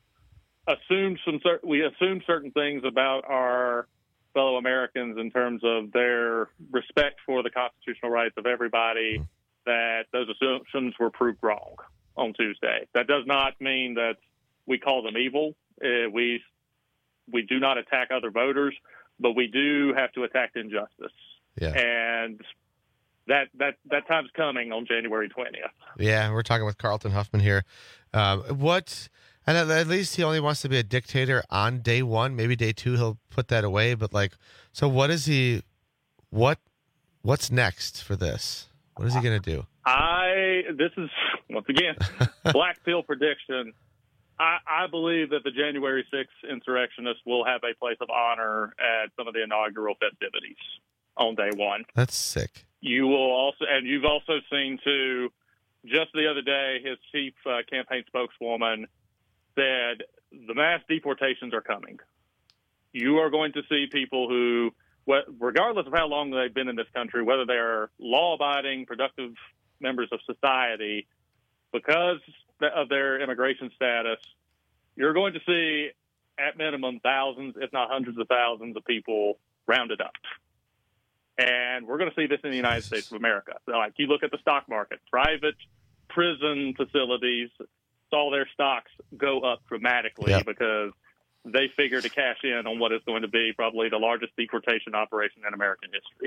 assumed some cer- we assumed certain things about our fellow Americans in terms of their respect for the constitutional rights of everybody, that those assumptions were proved wrong on Tuesday. That does not mean that we call them evil. Uh, we we do not attack other voters, but we do have to attack injustice. Yeah. And that that that time's coming on January twentieth. Yeah, we're talking with Carlton Huffman here. Um, what, and at, at least he only wants to be a dictator on day one. Maybe day two he'll put that away. But like, so what is he? What what's next for this? What is he going to do? I this is once again black pill prediction. I, I believe that the January sixth insurrectionists will have a place of honor at some of the inaugural festivities on day one. That's sick. You will also, and you've also seen too, just the other day, his chief uh, campaign spokeswoman said the mass deportations are coming. You are going to see people who, regardless of how long they've been in this country, whether they're law-abiding, productive members of society, because of their immigration status, you're going to see, at minimum, thousands, if not hundreds of thousands of people rounded up. And we're going to see this in the United States of America. So, like, you look at the stock market, private prison facilities saw their stocks go up dramatically Yep. because they figure to cash in on what is going to be probably the largest deportation operation in American history.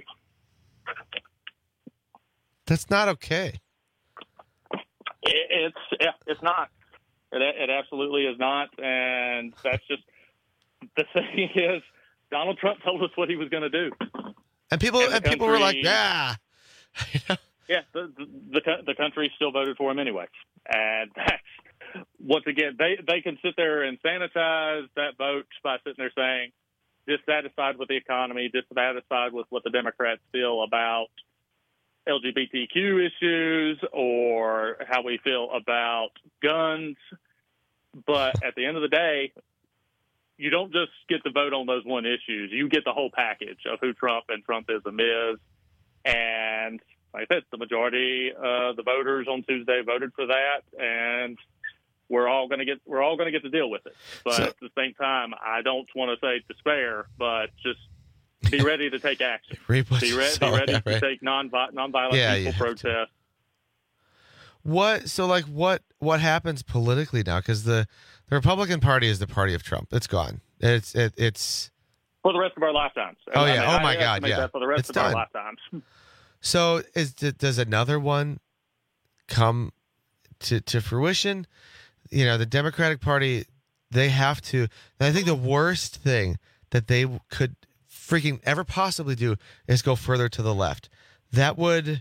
That's not okay. It, it's yeah, it's not. It, it absolutely is not. And that's just the thing is, Donald Trump told us what he was going to do. And people And the and people were like, country- yeah. Yeah, the, the the the country still voted for him anyway, and that's once again they they can sit there and sanitize that vote by sitting there saying dissatisfied with the economy, dissatisfied with what the Democrats feel about L G B T Q issues or how we feel about guns, but at the end of the day, you don't just get to vote on those one issues. You get the whole package of who Trump and Trumpism is. And like I said, the majority of the voters on Tuesday voted for that, and we're all going to get we're all going to get to deal with it. But So- at the same time, I don't want to say despair, but just be ready to take action. Reap what Be, you re- sow, be ready yeah, to right. take non nonviolent Yeah, you peaceful have to. protest. What so like what what happens politically now? Because the the Republican Party is the party of Trump. It's gone. It's it, it's For the rest of our lifetimes. Oh, I yeah. mean, Oh, I my God, estimate yeah. that for the rest It's of our done. lifetimes. so is does another one come to, to fruition, you know, the Democratic Party, they have to. And I think the worst thing that they could freaking ever possibly do is go further to the left. That would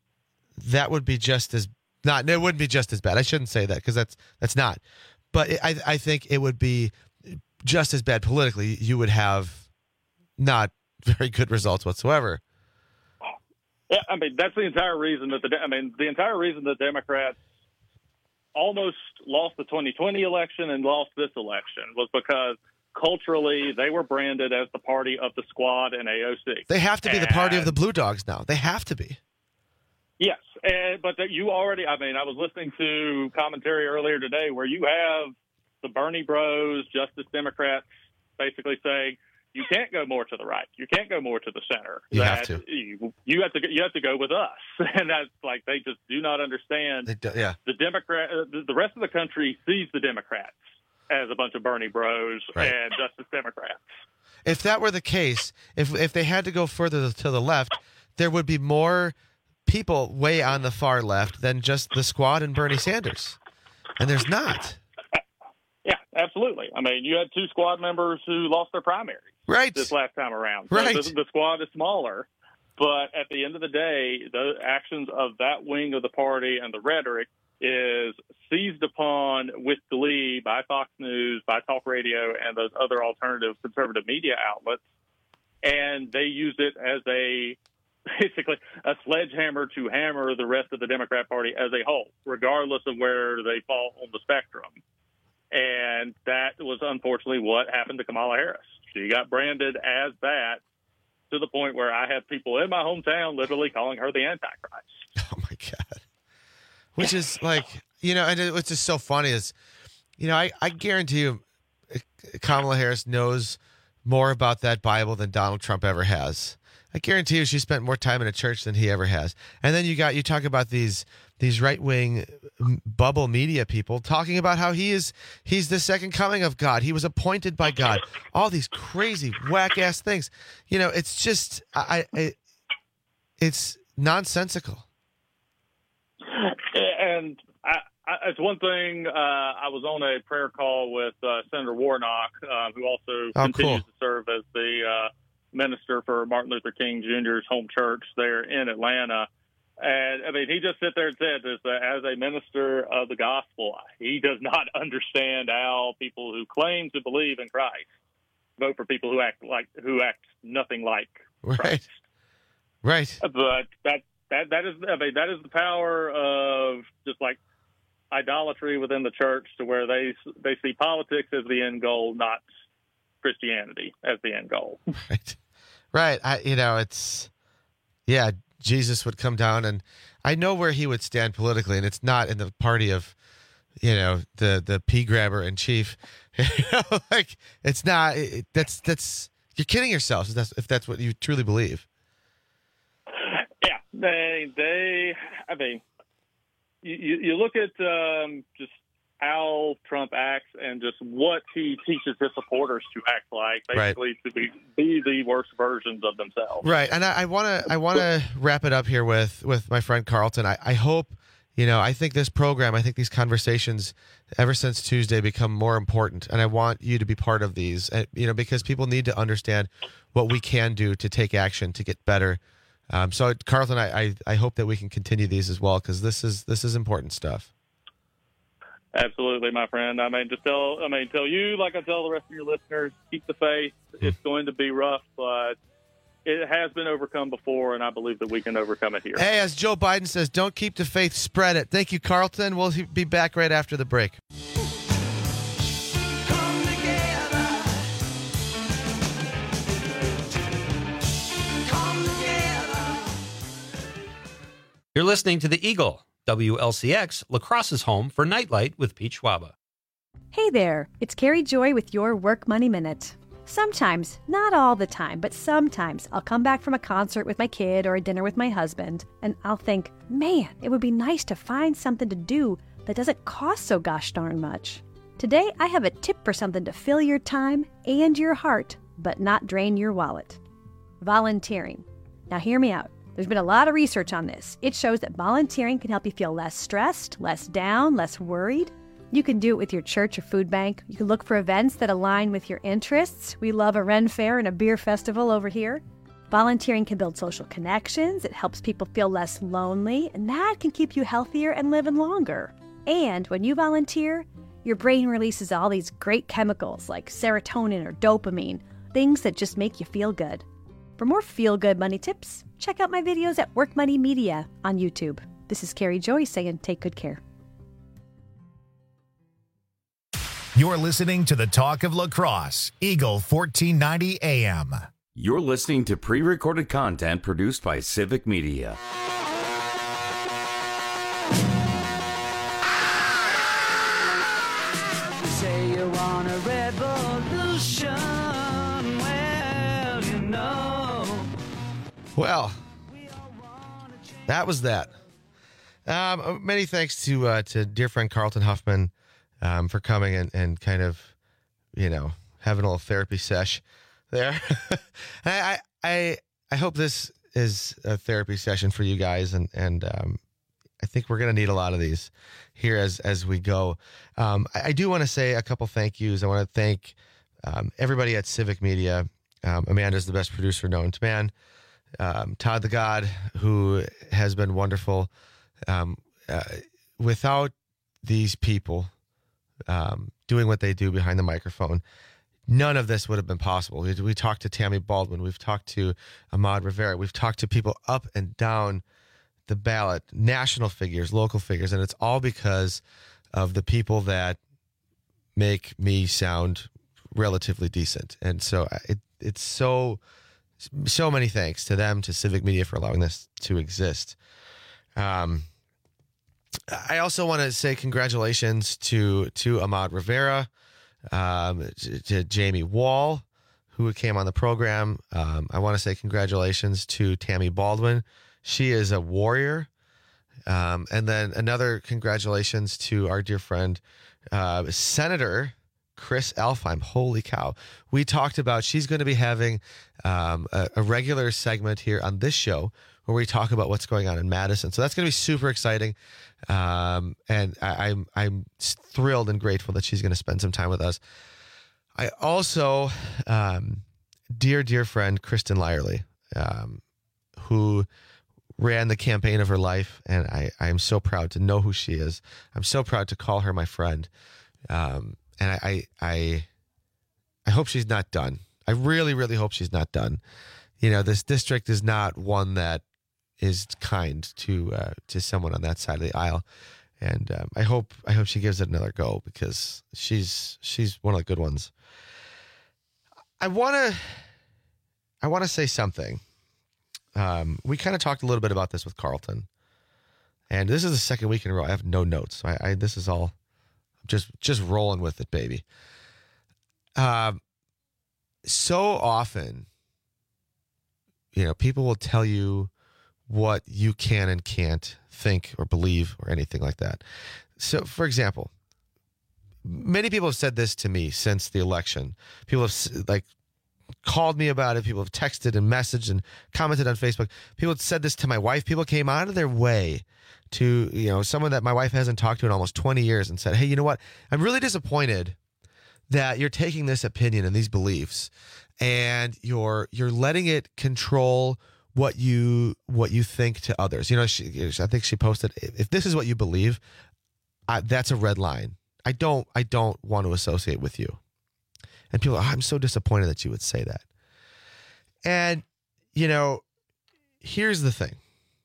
that would be just as not. It wouldn't be just as bad. I shouldn't say that because that's that's not. But it, I I think it would be just as bad politically. You would have not very good results whatsoever. Yeah, I mean that's the entire reason that the I mean the entire reason the Democrats almost lost the twenty twenty election and lost this election was because culturally they were branded as the party of the squad and A O C. They have to be and, the party of the Blue Dogs now. They have to be. Yes, and, but that you already. I mean, I was listening to commentary earlier today where you have the Bernie Bros, Justice Democrats, basically saying you can't go more to the right, you can't go more to the center. You that have to. You, you have to. You have to go with us, and that's like they just do not understand. They do, yeah. The Democrat, the, the rest of the country sees the Democrats as a bunch of Bernie Bros Right. and Justice Democrats. If that were the case, if if they had to go further to the left, there would be more people way on the far left than just the squad and Bernie Sanders. And there's not. Yeah, absolutely. I mean, you had two squad members who lost their primaries right. this last time around. So Right. the, the squad is smaller, but at the end of the day, the actions of that wing of the party and the rhetoric is seized upon with glee by Fox News, by talk radio, and those other alternative conservative media outlets, and they use it as a basically a sledgehammer to hammer the rest of the Democrat Party as a whole, regardless of where they fall on the spectrum. And that was unfortunately what happened to Kamala Harris. She got branded as that to the point where I have people in my hometown literally calling her the Antichrist. Oh, my God. Which is like, you know, and what's just so funny is, you know, I, I guarantee you Kamala Harris knows more about that Bible than Donald Trump ever has. I guarantee you she spent more time in a church than he ever has. And then you got, you talk about these these right-wing bubble media people talking about how he is, he's the second coming of God. He was appointed by God. All these crazy, whack-ass things. You know, it's just, I, I it's nonsensical. And I, I, it's one thing, uh, I was on a prayer call with uh, Senator Warnock, uh, who also Oh, continues cool. to serve as the uh, minister for Martin Luther King Junior's home church there in Atlanta. And, I mean, he just sit there and said this, uh, as a minister of the gospel, he does not understand how people who claim to believe in Christ vote for people who act like who act nothing like Christ. Right. Right. But that that that is I mean that is the power of just like idolatry within the church, to where they they see politics as the end goal, not Christianity as the end goal. Right. Right. I, you know, it's, yeah, Jesus would come down, and I know where he would stand politically, and it's not in the party of, you know, the, the pea grabber in chief. You know, like, it's not, it, that's, that's, you're kidding yourselves if that's, if that's what you truly believe. Yeah. They, they, I mean, you, you look at um, just how Trump acts and just what he teaches his supporters to act like, basically right. to be, be the worst versions of themselves. Right. And I want to I want to wrap it up here with, with my friend Carlton. I, I hope, you know, I think this program, I think these conversations ever since Tuesday become more important. And I want you to be part of these, and, you know, because people need to understand what we can do to take action to get better. Um, so, Carlton, I, I, I hope that we can continue these as well, because this is this is important stuff. Absolutely, my friend. I mean, just tell, I mean, tell you, like I tell the rest of your listeners, keep the faith. It's going to be rough, but it has been overcome before, and I believe that we can overcome it here. Hey, as Joe Biden says, don't keep the faith, spread it. Thank you, Carlton. We'll be back right after the break. You're listening to The Eagle, W L C X, La Crosse's home for Nightlight with Pete Schwaba. Hey there, it's Carrie Joy with your Work Money Minute. Sometimes, not all the time, but sometimes I'll come back from a concert with my kid or a dinner with my husband, and I'll think, man, it would be nice to find something to do that doesn't cost so gosh darn much. Today, I have a tip for something to fill your time and your heart, but not drain your wallet. Volunteering. Now hear me out. There's been a lot of research on this. It shows that volunteering can help you feel less stressed, less down, less worried. You can do it with your church or food bank. You can look for events that align with your interests. We love a Ren Fair and a beer festival over here. Volunteering can build social connections. It helps people feel less lonely, and that can keep you healthier and living longer. And when you volunteer, your brain releases all these great chemicals like serotonin or dopamine, things that just make you feel good. For more feel-good money tips, check out my videos at Work Money Media on YouTube. This is Carrie Joy saying take good care. You're listening to the Talk of Lacrosse, Eagle fourteen ninety A M. You're listening to pre-recorded content produced by Civic Media. Say you want a revolution, well, you know. Well, that was that. Um, many thanks to uh, to dear friend Carlton Huffman um, for coming and, and kind of, you know, having a little therapy sesh there. I, I I hope this is a therapy session for you guys, and and um, I think we're gonna need a lot of these here as as we go. Um, I, I do want to say a couple thank yous. I want to thank um, everybody at Civic Media. Um, Amanda's the best producer known to man. Um, Todd the God, who has been wonderful. Um, uh, without these people um, doing what they do behind the microphone, none of this would have been possible. We, we talked to Tammy Baldwin. We've talked to Ahmad Rivera. We've talked to people up and down the ballot, national figures, local figures, and it's all because of the people that make me sound relatively decent. And so it, it's so, so many thanks to them, to Civic Media for allowing this to exist. Um, I also want to say congratulations to to Ahmad Rivera, um, to, to Jamie Wall, who came on the program. Um, I want to say congratulations to Tammy Baldwin. She is a warrior. Um, and then another congratulations to our dear friend, uh, Senator Chris Alfheim. Holy cow. We talked about, she's going to be having um, a, a regular segment here on this show where we talk about what's going on in Madison. So that's going to be super exciting. Um, and I, I'm, I'm thrilled and grateful that she's going to spend some time with us. I also, um, dear, dear friend, Kristen Lyerly, um, who ran the campaign of her life. And I, I am so proud to know who she is. I'm so proud to call her my friend. Um, and I, I, I, I hope she's not done. I really, really hope she's not done. You know, this district is not one that is kind to uh, to someone on that side of the aisle, and um, I hope I hope she gives it another go, because she's she's one of the good ones. I wanna I wanna say something. Um, we kind of talked a little bit about this with Carlton, and this is the second week in a row I have no notes. I, I this is all just just rolling with it, baby. Um, so often, you know, people will tell you what you can and can't think or believe or anything like that. So, for example, many people have said this to me since the election. People have like called me about it. People have texted and messaged and commented on Facebook. People have said this to my wife. People came out of their way to, you know, someone that my wife hasn't talked to in almost twenty years and said, hey, you know what? I'm really disappointed that you're taking this opinion and these beliefs and you're you're letting it control what you what you think to others. You know, she, I think she posted, if this is what you believe, I, that's a red line. I don't I don't want to associate with you. And people are, oh, I'm so disappointed that you would say that. And, you know, here's the thing.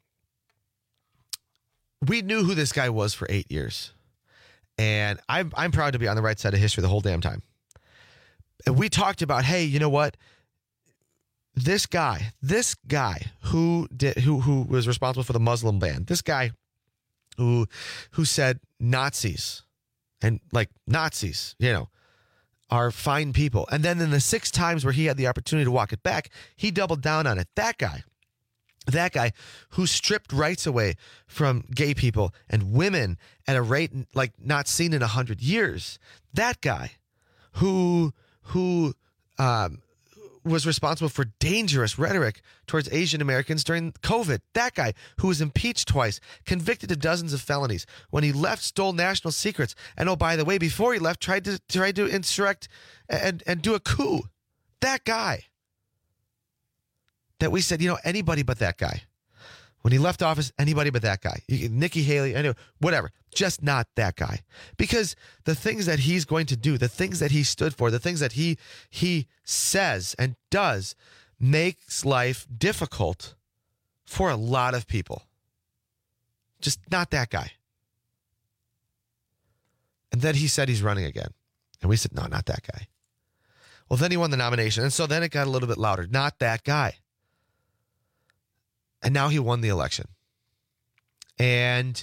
We knew who this guy was for eight years. And I'm I'm proud to be on the right side of history the whole damn time. And we talked about, hey, you know what? This guy, this guy who did who who was responsible for the Muslim ban, this guy who who said Nazis and like Nazis, you know, are fine people. And then in the six times where he had the opportunity to walk it back, he doubled down on it. That guy, that guy who stripped rights away from gay people and women at a rate like not seen in a hundred years. That guy who who um, was responsible for dangerous rhetoric towards Asian Americans during COVID. That guy who was impeached twice, convicted of dozens of felonies. When he left, stole national secrets. And oh, by the way, before he left, tried to tried to insurrect and, and do a coup. That guy. That we said, you know, anybody but that guy. When he left office, anybody but that guy. Nikki Haley, I know, whatever. Just not that guy. Because the things that he's going to do, the things that he stood for, the things that he he says and does makes life difficult for a lot of people. Just not that guy. And then he said he's running again. And we said, no, not that guy. Well, then he won the nomination. And so then it got a little bit louder. Not that guy. And now he won the election. And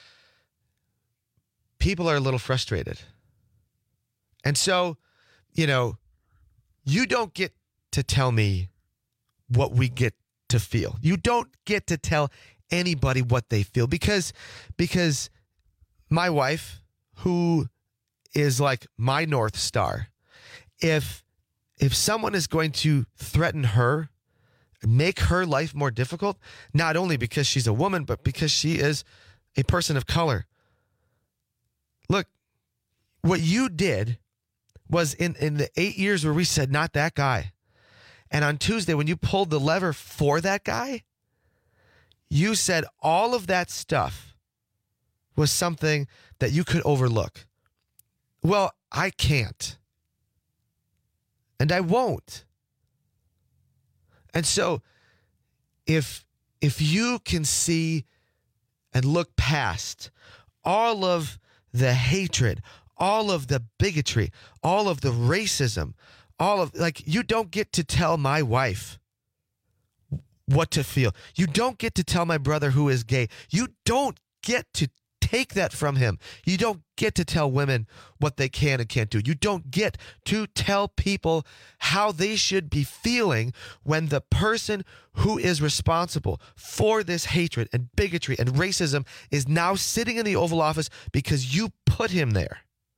people are a little frustrated. And so, you know, you don't get to tell me what we get to feel. You don't get to tell anybody what they feel because, because my wife, who is like my North Star, if if someone is going to threaten her, make her life more difficult, not only because she's a woman, but because she is a person of color. Look, what you did was in, in the eight years where we said, not that guy. And on Tuesday, when you pulled the lever for that guy, you said all of that stuff was something that you could overlook. Well, I can't. And I won't. And so if if you can see and look past all of the hatred, all of the bigotry, all of the racism, all of, like, you don't get to tell my wife what to feel. You don't get to tell my brother who is gay. You don't get to take that from him. You don't get to tell women what they can and can't do. You don't get to tell people how they should be feeling when the person who is responsible for this hatred and bigotry and racism is now sitting in the Oval Office because you put him there.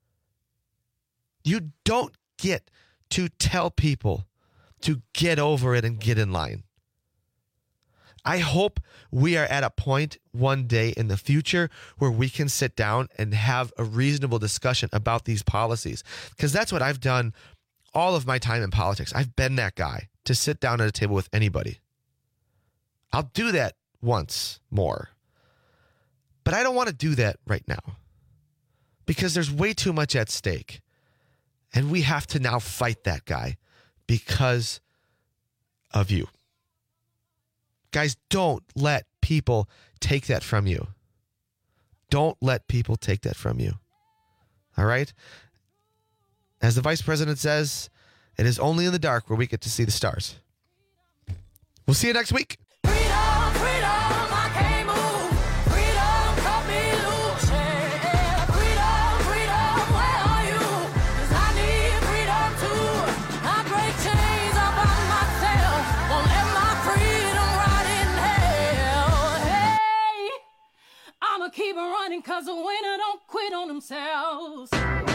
You don't get to tell people to get over it and get in line. I hope we are at a point one day in the future where we can sit down and have a reasonable discussion about these policies. Because that's what I've done all of my time in politics. I've been that guy to sit down at a table with anybody. I'll do that once more. But I don't want to do that right now. Because there's way too much at stake. And we have to now fight that guy because of you. Guys, don't let people take that from you. Don't let people take that from you. All right? As the vice president says, it is only in the dark where we get to see the stars. We'll see you next week. Freedom, freedom, I can't move. Freedom, cut me loose. Yeah. Freedom, freedom, where are you? 'Cause I need freedom too. I break chains up on myself. Won't let my freedom rot in hell. Hey, I'ma keep running 'cause the winner don't quit on themselves.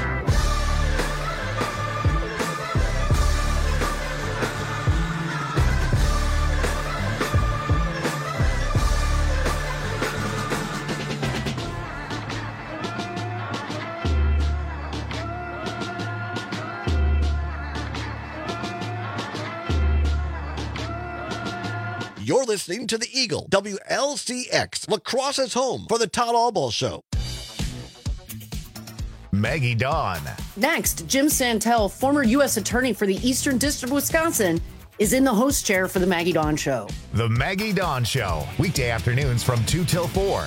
You're listening to The Eagle, W L C X, La Crosse's home for the Todd Albaugh Show. Maggie Dawn. Next, Jim Santel, former U S attorney for the Eastern District of Wisconsin, is in the host chair for The Maggie Dawn Show. The Maggie Dawn Show, weekday afternoons from two till four.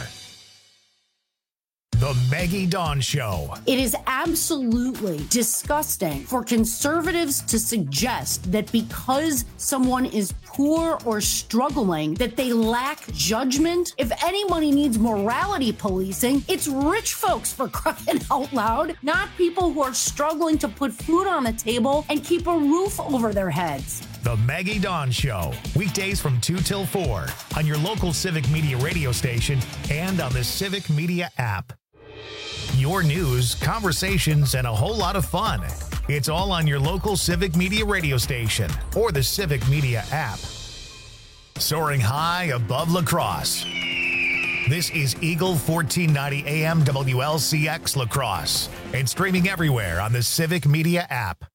The Maggie Dawn Show. It is absolutely disgusting for conservatives to suggest that because someone is poor or struggling, that they lack judgment. If anybody needs morality policing, it's rich folks, for crying out loud, not people who are struggling to put food on the table and keep a roof over their heads. The Maggie Dawn Show, weekdays from two till four on your local Civic Media radio station and on the Civic Media app. Your news, conversations, and a whole lot of fun. It's all on your local Civic Media radio station or the Civic Media app. Soaring high above La Crosse. This is Eagle fourteen ninety A M W L C X La Crosse and streaming everywhere on the Civic Media app.